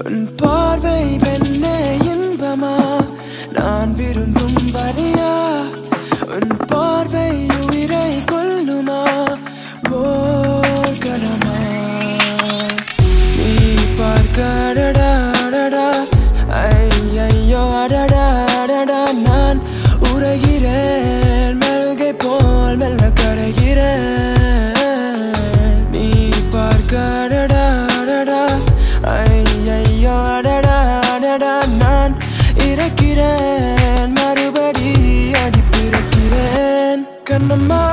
உன் பார்வை பெண்ணே இன்பமா நான் விரும்பும் வலியா உன் பார்வை உயிரை கொல்லுமா போர்க்களமா நீ பார்க்க அடடா அடடா ஐயையோ அடடா அடடா நான் உறைகிறேன் மெழுகை போல் மெல்ல கரைகிறேன் நீ பார்க்க அடடா அடடா ஐயையோ அடடா அடடா நான் இறக்கிறேன் மறுபடி அடிப்பிறக்கிறேன் கண்ணம்மா